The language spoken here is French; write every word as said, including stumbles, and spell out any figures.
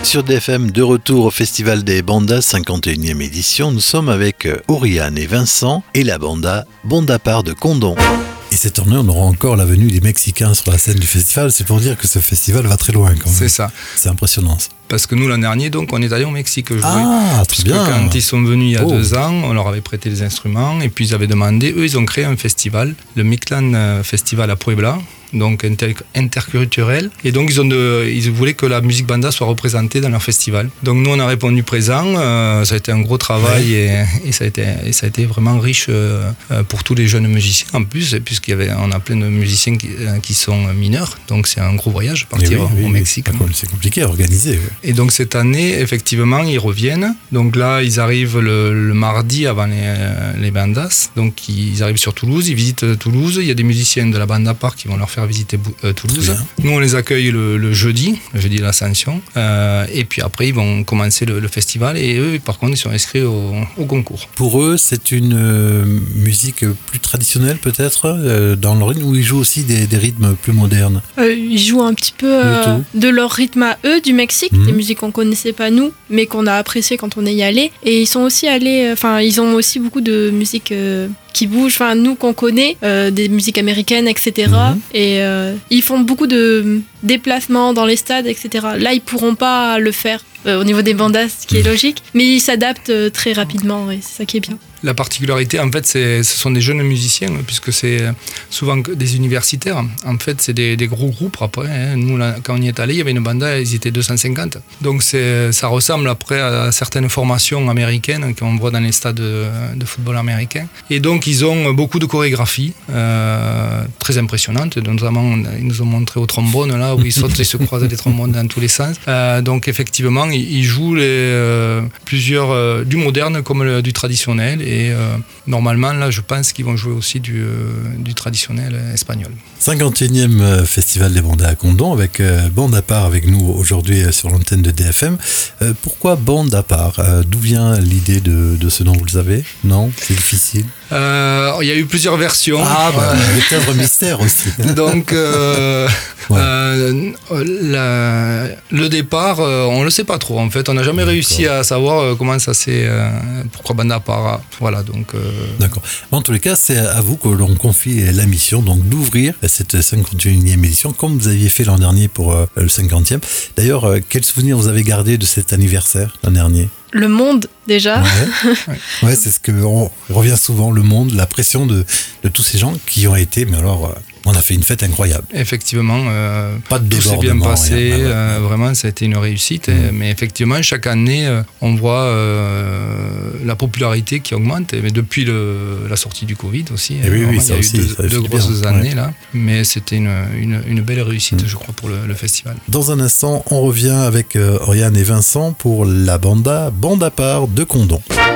Sur D F M, de retour au Festival des Bandas, cinquante et unième édition, nous sommes avec Oriane et Vincent et la banda Bondapar de Condom. Et cette année, on aura encore la venue des Mexicains sur la scène du festival. C'est pour dire que ce festival va très loin quand même. C'est ça. C'est impressionnant. Ça. Parce que nous, l'an dernier, donc, on est allé au Mexique jouer. Ah, très bien. Quand ils sont venus il y a oh. deux ans, on leur avait prêté les instruments et puis ils avaient demandé, eux, ils ont créé un festival, le Mictlan Festival à Puebla. Donc inter- interculturel. Et donc ils, ont de, ils voulaient que la musique banda soit représentée dans leur festival. Donc nous on a répondu présent. Euh, ça a été un gros travail ouais. et, et, ça a été, et ça a été vraiment riche euh, pour tous les jeunes musiciens en plus, puisqu'il y avait, on a plein de musiciens qui, qui sont mineurs. Donc c'est un gros voyage partir oui, oui, au Mexique. Oui, c'est compliqué à organiser. Oui. Et donc cette année, effectivement, ils reviennent. Donc là, ils arrivent le, le mardi avant les, les bandas. Donc ils arrivent sur Toulouse, ils visitent Toulouse. Il y a des musiciens de la Bondapar qui vont leur faire visiter euh, Toulouse. Nous, on les accueille le, le jeudi, le jeudi de l'Ascension. Euh, et puis après, ils vont commencer le, le festival. Et eux, par contre, ils sont inscrits au, au concours. Pour eux, c'est une euh, musique plus traditionnelle, peut-être, euh, dans leur rythme, où ils jouent aussi des, des rythmes plus modernes. Euh, ils jouent un petit peu euh, de leur rythme à eux, du Mexique, mmh. des musiques qu'on connaissait pas nous, mais qu'on a appréciées quand on est y allé. Et ils sont aussi allés, enfin, ils ont aussi beaucoup de musique euh, qui bouge, enfin nous qu'on connaît, euh, des musiques américaines, et cetera. Mmh. Et euh, ils font beaucoup de déplacements dans les stades, et cetera. Là, ils pourront pas le faire euh, au niveau des bandas, ce qui est logique, mais ils s'adaptent euh, très rapidement, et c'est ça qui est bien. La particularité, en fait, c'est, ce sont des jeunes musiciens, puisque c'est souvent des universitaires. En fait, c'est des, des gros groupes après. Hein. Nous, là, quand on y est allé, il y avait une banda, ils étaient deux cent cinquante. Donc, c'est, ça ressemble après à certaines formations américaines qu'on voit dans les stades de, de football américains. Et donc, ils ont beaucoup de chorégraphies euh, très impressionnantes. Notamment, ils nous ont montré au trombone, là, où ils sautent et se croisent les trombones dans tous les sens. Euh, donc, effectivement, ils, ils jouent les, euh, plusieurs, euh, du moderne comme le, du traditionnel. Et Et euh, normalement, là, je pense qu'ils vont jouer aussi du, euh, du traditionnel espagnol. cinquante et unième Festival des Bandas à Condom, avec euh, Bondapar avec nous aujourd'hui euh, sur l'antenne de D F M. Euh, pourquoi Bondapar euh, D'où vient l'idée de, de ce nom, vous le savez? Non, c'est difficile. Euh, il y a eu plusieurs versions. Ah, bah, il y a peut-être un mystère aussi. Donc, euh, ouais. euh, la, le départ, euh, on ne le sait pas trop. En fait, on n'a jamais D'accord. réussi à savoir comment ça s'est. Euh, pourquoi Bondapar. Voilà, donc. Euh... D'accord. En tous les cas, c'est à vous que l'on confie la mission, donc d'ouvrir cette cinquante et unième édition, comme vous aviez fait l'an dernier pour euh, le cinquantième. D'ailleurs, euh, quel souvenir vous avez gardé de cet anniversaire l'an dernier? Le monde, déjà. Ouais, ouais c'est ce qu'on revient souvent, le monde, la pression de, de tous ces gens qui ont été, mais alors, euh, on a fait une fête incroyable. Effectivement, euh, pas de tout s'est bien passé, rien, ouais, ouais. Euh, vraiment, ça a été une réussite. Mmh. Et, mais effectivement, chaque année, euh, on voit euh, la popularité qui augmente, mais depuis le, la sortie du Covid aussi. Et oui, oui, il ça y a aussi, eu deux, deux grosses bien, années, ouais. là. Mais c'était une, une, une belle réussite, mmh. je crois, pour le, le festival. Dans un instant, on revient avec euh, Oriane et Vincent pour la banda Bondapar de Condom.